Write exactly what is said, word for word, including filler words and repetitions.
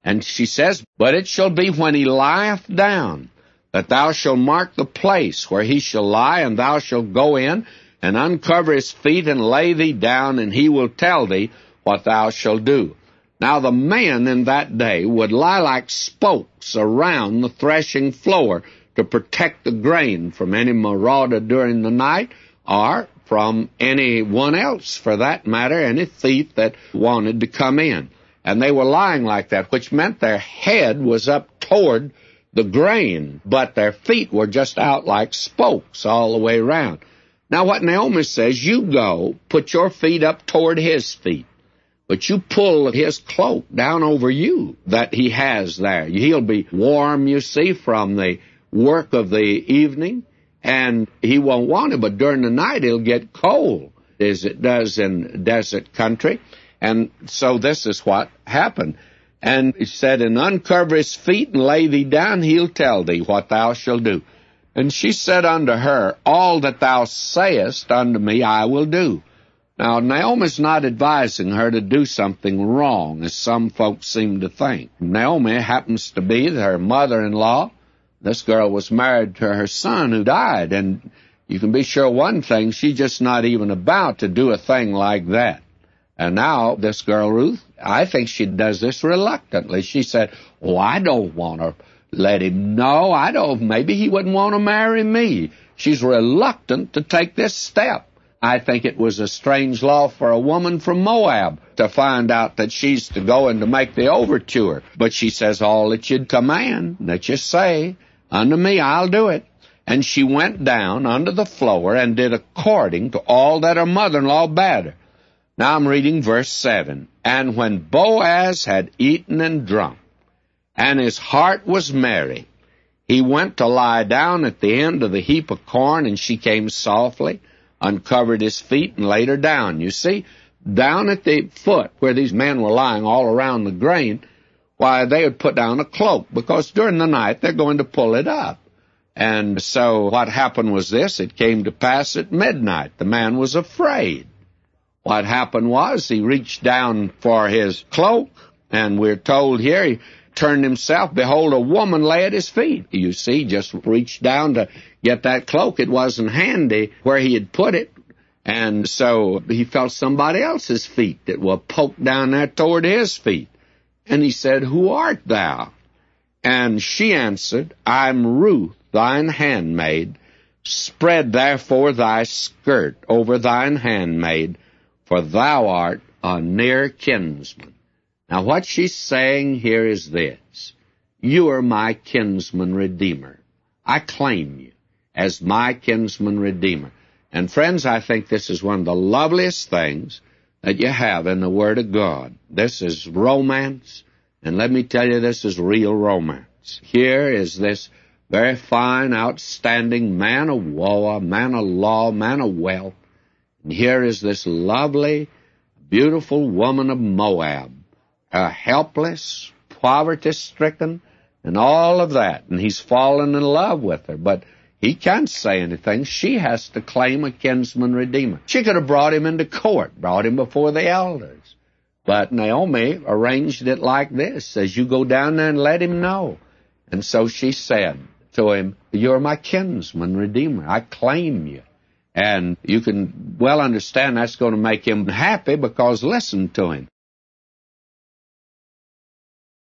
And she says, But it shall be when he lieth down, that thou shalt mark the place where he shall lie, and thou shalt go in, and uncover his feet, and lay thee down, and he will tell thee what thou shalt do. Now the men in that day would lie like spokes around the threshing floor to protect the grain from any marauder during the night, or from anyone else, for that matter, any thief that wanted to come in. And they were lying like that, which meant their head was up toward the grain, but their feet were just out like spokes all the way around. Now what Naomi says, you go, put your feet up toward his feet, but you pull his cloak down over you that he has there. He'll be warm, you see, from the work of the evening, and he won't want it, but during the night he'll get cold, as it does in desert country. And so this is what happened. And he said, And uncover his feet, and lay thee down, he'll tell thee what thou shalt do. And she said unto her, All that thou sayest unto me I will do. Now, Naomi's not advising her to do something wrong, as some folks seem to think. Naomi happens to be her mother-in-law. This girl was married to her son who died, and you can be sure one thing, she's just not even about to do a thing like that. And now, this girl, Ruth, I think she does this reluctantly. She said, Oh, I don't want to let him know. I don't, maybe he wouldn't want to marry me. She's reluctant to take this step. I think it was a strange law for a woman from Moab to find out that she's to go and to make the overture. But she says, All that you'd command, that you say, unto me I'll do it. And she went down under the floor and did according to all that her mother-in-law bade her. Now I'm reading verse seven. And when Boaz had eaten and drunk, and his heart was merry, he went to lie down at the end of the heap of corn, and she came softly, uncovered his feet, and laid her down. You see, down at the foot where these men were lying all around the grain, why, they would put down a cloak, because during the night they're going to pull it up. And so what happened was this. It came to pass at midnight. The man was afraid. What happened was he reached down for his cloak, and we're told here he turned himself. Behold, a woman lay at his feet. You see, just reached down to get that cloak. It wasn't handy where he had put it, and so he felt somebody else's feet that were poked down there toward his feet. And he said, Who art thou? And she answered, I'm Ruth, thine handmaid. Spread therefore thy skirt over thine handmaid, for thou art a near kinsman. Now what she's saying here is this. You are my kinsman redeemer. I claim you as my kinsman redeemer. And friends, I think this is one of the loveliest things that you have in the Word of God. This is romance, and let me tell you, this is real romance. Here is this very fine, outstanding man of war, man of law, man of wealth. And here is this lovely, beautiful woman of Moab, uh, helpless, poverty-stricken, and all of that. And he's fallen in love with her, but he can't say anything. She has to claim a kinsman redeemer. She could have brought him into court, brought him before the elders. But Naomi arranged it like this, says, You go down there and let him know. And so she said to him, You're my kinsman redeemer. I claim you. And you can well understand that's going to make him happy, because listen to him.